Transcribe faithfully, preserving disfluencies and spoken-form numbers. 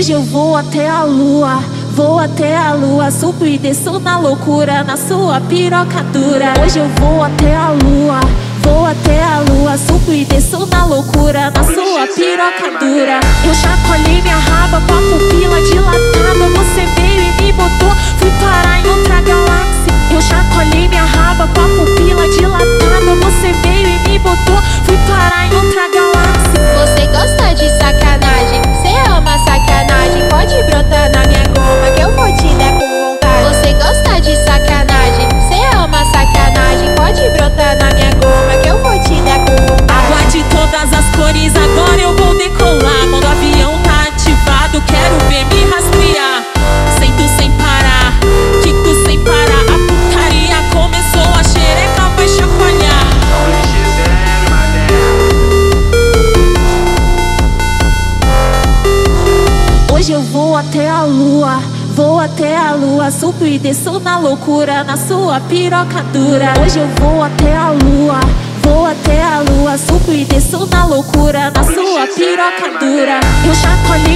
Hoje eu vou até a lua, vou até a lua, subo e desço na loucura, na sua piroca dura. Hoje eu vou até a lua, vou até a lua, subo e desço na loucura, na sua piroca dura. Eu chacoalhei minha raba com a pupila dilatada, você veio e me botou, fui parar em outra galáxia. Eu chacoalhei minha raba com a pupila dilatada, você veio e me botou, fui parar em outra galáxia. Você gosta de sacanagem, cê ama sacanagem, pode brotar na minha goma que eu vou te dar com vontade. Você gosta de sacanagem, cê ama sacanagem, pode brotar na minha goma que eu vou te dar com vontade. Água de todas as cores, agora eu vou decolar. Quando o avião tá ativado, quero ver me rastrear. Sento sem parar, quico sem parar, a putaria começou, a xereca vai chacoalhar. Hoje eu vou até a lua, vou até a lua, subo e desço na loucura, na sua piroca dura. Hoje eu vou até a lua, vou até a lua, subo e desço na loucura, na sua piroca dura. Eu chacoalhei